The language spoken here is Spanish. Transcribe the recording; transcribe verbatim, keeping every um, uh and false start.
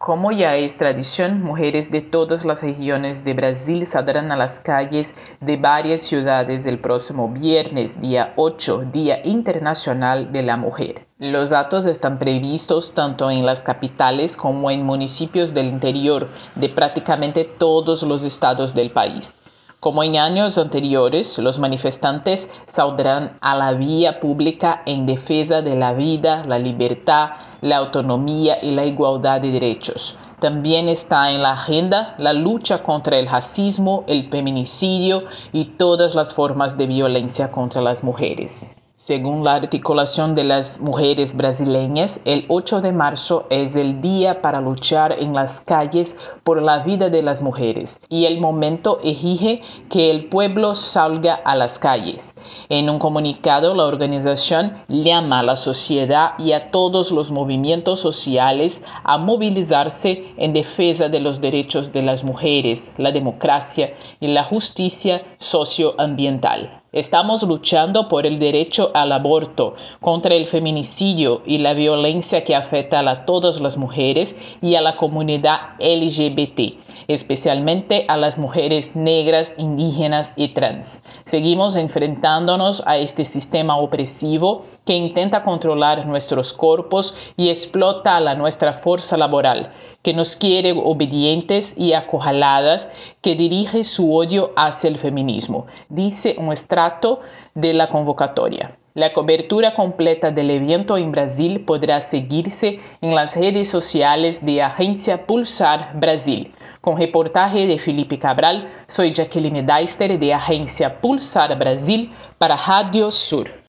Como ya es tradición, mujeres de todas las regiones de Brasil saldrán a las calles de varias ciudades el próximo viernes, día ocho, Día Internacional de la Mujer. Los actos están previstos tanto en las capitales como en municipios del interior de prácticamente todos los estados del país. Como en años anteriores, los manifestantes saldrán a la vía pública en defensa de la vida, la libertad, la autonomía y la igualdad de derechos. También está en la agenda la lucha contra el racismo, el feminicidio y todas las formas de violencia contra las mujeres. Según la Articulación de las Mujeres Brasileñas, el ocho de marzo es el día para luchar en las calles por la vida de las mujeres y el momento exige que el pueblo salga a las calles. En un comunicado, la organización llama a la sociedad y a todos los movimientos sociales a movilizarse en defensa de los derechos de las mujeres, la democracia y la justicia socioambiental. Estamos luchando por el derecho al aborto, contra el feminicidio y la violencia que afecta a todas las mujeres y a la comunidad L G B T, especialmente a las mujeres negras, indígenas y trans. Seguimos enfrentándonos a este sistema opresivo que intenta controlar nuestros cuerpos y explota a la nuestra fuerza laboral, que nos quiere obedientes y acorraladas, que dirige su odio hacia el feminismo, dice un extracto de la convocatoria. La cobertura completa del evento en Brasil podrá seguirse en las redes sociales de Agencia Pulsar Brasil. Con reportaje de Felipe Cabral, soy Jacqueline Deister de Agencia Pulsar Brasil para Radio Sur.